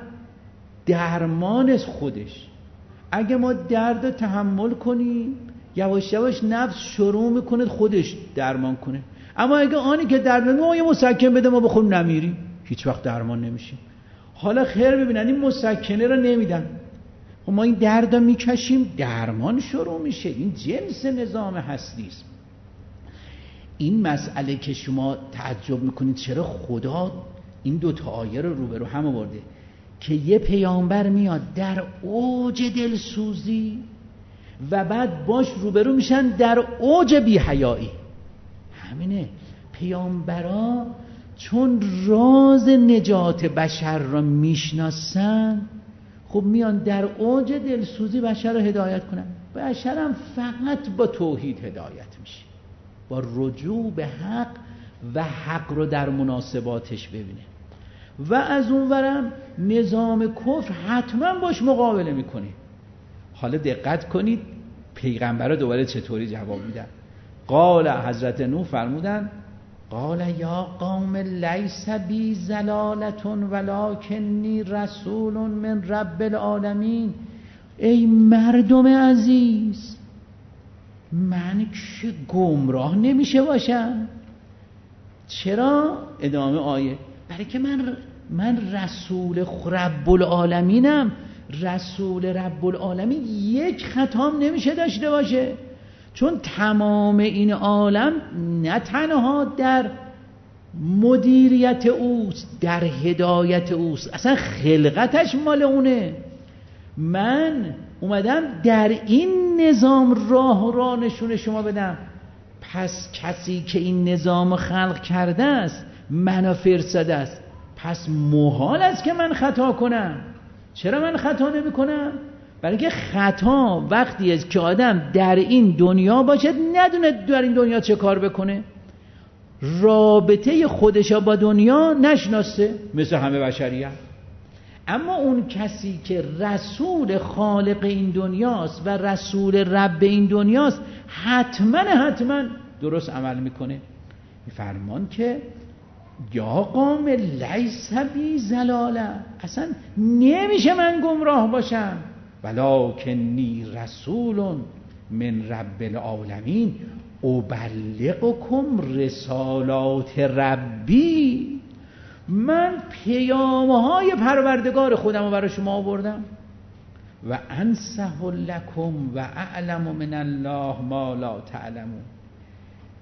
درمان از خودش. اگه ما درد رو تحمل کنیم، یواش یواش نفس شروع میکنه خودش درمان کنه. اما اگه آنی که درد میده ما یه مسکن بده ما بخون نمیریم، هیچ وقت درمان نمیشیم. حالا خیر ببینن این مسکنه رو نمیدن، خب ما این درد رو میکشیم، درمان شروع میشه. این جنس نظام هستی است. این مسئله که شما تعجب میکنید چرا خدا این دو تا آیه رو روبرو هم آورده که یه پیامبر میاد در اوج دلسوزی و بعد باش روبرو میشن در اوج بی‌حیایی. همینه، پیامبرا چون راز نجات بشر را میشناسن، خب میان در اوج دلسوزی بشر رو هدایت کنن. بشر هم فقط با توحید هدایت میشه، با رجوع به حق و حق رو در مناسباتش ببینه. و از اونورم نظام کفر حتما باش مقابله میکنه. حالا دقت کنید پیغمبرها دوباره چطوری جواب میدن. قال حضرت نوح فرمودن قال یا قوم لیس بی ضلالة ولکنی رسول من رب العالمین. ای مردم عزیز، من که گمراه نمیشه باشم. چرا؟ ادامه آیه، برای که من من رسول رب العالمینم. رسول رب العالمین یک خطام نمیشه داشته باشه، چون تمام این عالم نه تنها در مدیریت اوست، در هدایت اوست، اصلا خلقتش مال اونه. من اومدم در این نظام راه را نشون شما بدم. پس کسی که این نظام خلق کرده است منو فرستاده است، پس محال است که من خطا کنم. چرا من خطا نمی کنم؟ برای که خطا وقتی است که آدم در این دنیا باشد ندونه در این دنیا چه کار بکنه، رابطه خودش با دنیا نشناسه مثل همه بشریت. اما اون کسی که رسول خالق این دنیاست و رسول رب این دنیاست حتما حتما درست عمل میکنه. فرمان که یا قوم لیس بی ضلاله، اصلا نمیشه من گمراه باشم، ولکنی رسول من رب العالمین ابلغکم رسالات ربی. من پیام‌های پروردگار خودم رو برای شما آوردم و انصح لکم و اعلم من الله ما لا تعلمون.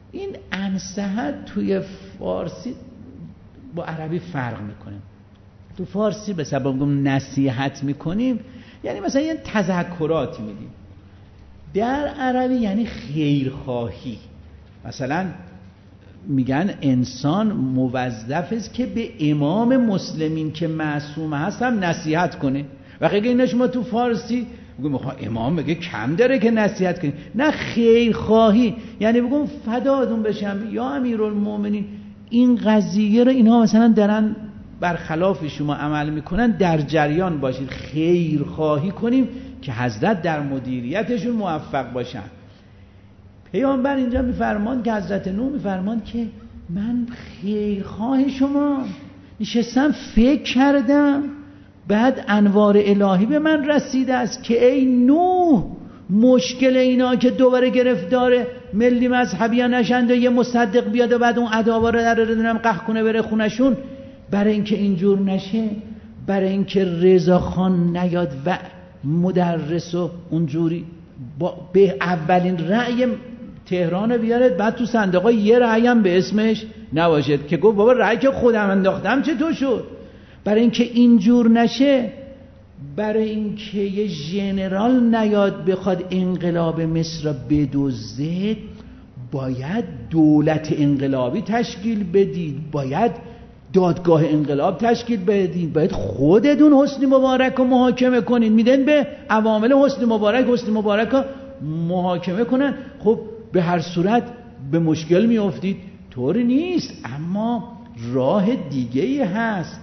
این انصحت توی فارسی با عربی فرق میکنه. تو فارسی به سبب گفتم نصیحت میکنیم یعنی مثلا یه تذکراتی میدیم، در عربی یعنی خیرخواهی. مثلا میگن انسان موظف است که به امام مسلمین که معصوم هست هم نصیحت کنه. و اگه اینا شما تو فارسی بگم میخوام امام بگه کم داره که نصیحت کنی، نه خیرخواهی یعنی بگم فداتون بشم یا امیرالمومنین این قضیه رو اینها مثلا دارن برخلاف شما عمل میکنن، در جریان باشید، خیرخواهی کنیم که حضرت در مدیریتشون موفق باشن. پیامبر اینجا میفرمان که حضرت نوح میفرمان که من خیرخواه شما نشستم فکر کردم، بعد انوار الهی به من رسیده است که ای نوح مشکل اینا که دوباره گرفتار ملی مذهبی نشند و یه مصدق بیاد و بعد اون عداوا رو در ردنم قح کنه بره خونشون، برای اینکه اینجور نشه، برای اینکه رضا خان نیاد و مدرس و اونجوری به اولین رأی تهران بیارد، بعد تو صندوقا یه رأی هم به اسمش نباشد که گفت بابا رأی که خودم انداختم چطور شد. برای اینکه اینجور نشه، برای اینکه یه ژنرال نیاد بخواد انقلاب مصر بدزده، باید دولت انقلابی تشکیل بدید، باید دادگاه انقلاب تشکیل بدید، باید خودتون حسنی مبارک رو محاکمه کنید. میدن به عوامل حسنی مبارک، حسنی مبارک رو محاکمه کنن. خب به هر صورت به مشکل میافتید، طوری نیست. اما راه دیگه‌ای هست.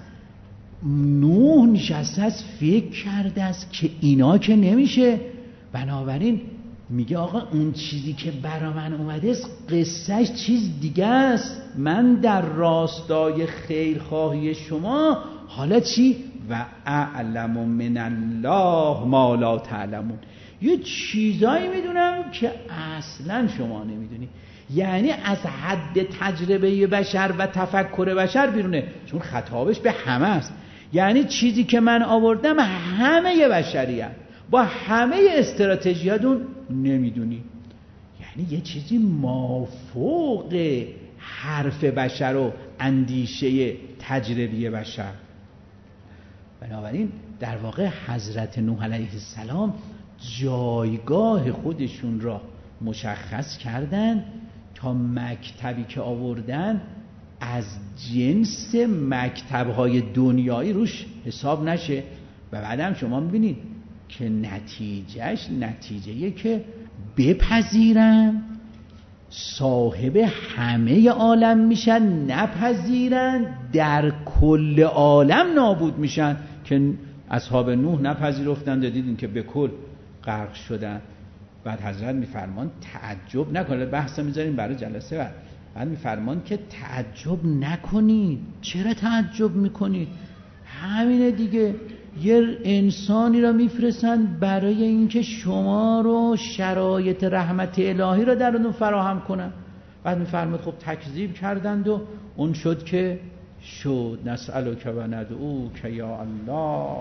نوح نشسته است فکر کرده است که اینا که نمیشه، بنابراین میگه آقا اون چیزی که برا من اومده است قصهش چیز دیگه است، من در راستای خیرخواهی شما حالا چی؟ و اعلم من الله ما لا تعلمون، یه چیزایی میدونم که اصلا شما نمیدونی. یعنی از حد تجربه بشر و تفکر بشر بیرونه، چون خطابش به همه است. یعنی چیزی که من آوردم همه بشریت با همه استراتژیاتون نمیدونی، یعنی یه چیزی مافوق حرف بشر و اندیشه تجربی بشر. بنابراین در واقع حضرت نوح علیه السلام جایگاه خودشون را مشخص کردن تا مکتبی که آوردن از جنس مکتب‌های دنیایی روش حساب نشه. و بعدم شما می‌بینید که نتیجهش نتیجه‌ایه که بپذیرن صاحب همه عالم میشن، نپذیرن در کل عالم نابود میشن، که اصحاب نوح نپذیرفتن، دیدین که به کل غرق شدن. بعد حضرت میفرمان تعجب نکنید، بحث میذاریم برای جلسه بعد. بعد میفرمان که تعجب نکنید. چرا تعجب میکنید؟ همینه دیگه، یه انسانی را میفرستن برای اینکه شما رو شرایط رحمت الهی را در اون فراهم کنن. بعد میفرماد خب تکذیب کردند و اون شد که شد. نسألک و ندعوک یا الله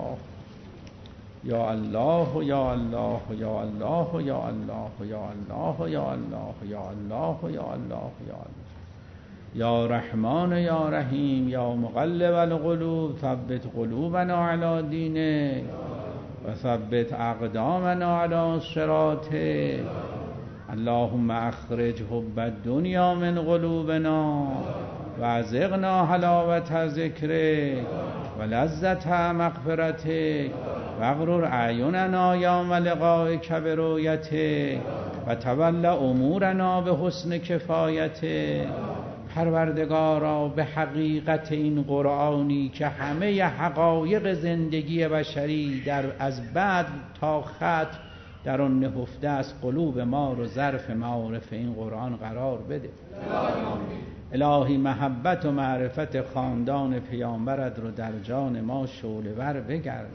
یا الله یا الله یا الله یا الله یا الله یا الله یا الله یا الله یا الله یا رحمان یا رحیم یا مقلب القلوب ثبت قلوبنا علی دینک و ثبت اقدامنا علی صراطک. اللهم اخرج حب الدنیا من قلوبنا و ازغنا حلاوت ذکرک و لذت مغفرتک و اغرر اعیننا یوم لقائک برؤیتک و تول امورنا به حسن کفایتک. پروردگارا به حقیقت این قرآنی که همه حقایق زندگی بشری در از بعد تا ختم در آن نهفته است، قلوب ما رو ظرف معارف این قرآن قرار بده. الهی محبت و معرفت خاندان پیامبرت رو در جان ما شعله‌ور بگردان.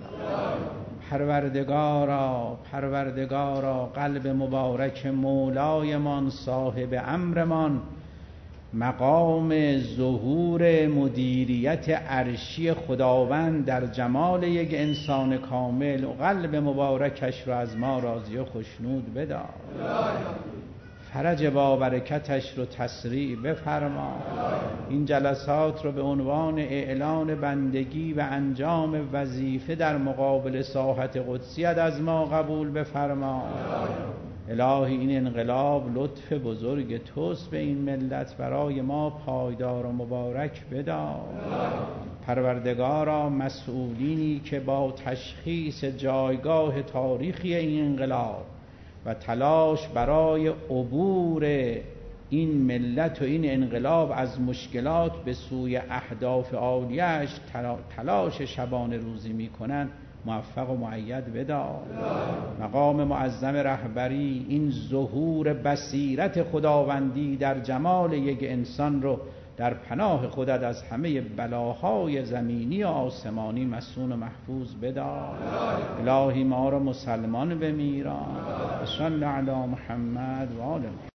پروردگارا پروردگارا قلب مبارک مولایمان صاحب امرمان مقام ظهور مدیریت عرشی خداوند در جمال یک انسان کامل و قلب مبارکش رو از ما راضی و خشنود بدار. فرج با برکتش رو تسریع بفرما. این جلسات رو به عنوان اعلان بندگی و انجام وظیفه در مقابل ساحت قدسیت از ما قبول بفرما. الهی این انقلاب لطف بزرگ توست به این ملت، برای ما پایدار و مبارک بدار. پروردگارا مسئولینی که با تشخیص جایگاه تاریخی این انقلاب و تلاش برای عبور این ملت و این انقلاب از مشکلات به سوی اهداف عالیه‌اش تلاش شبانه روزی میکنن، موفق و مؤید بدار. مقام معظم رهبری این ظهور بصیرت خداوندی در جمال یک انسان رو در پناه خودت از همه بلاهای زمینی و آسمانی مصون و محفوظ بدار. الهی ما را مسلمان بمیران. صلی علی محمد و آل محمد.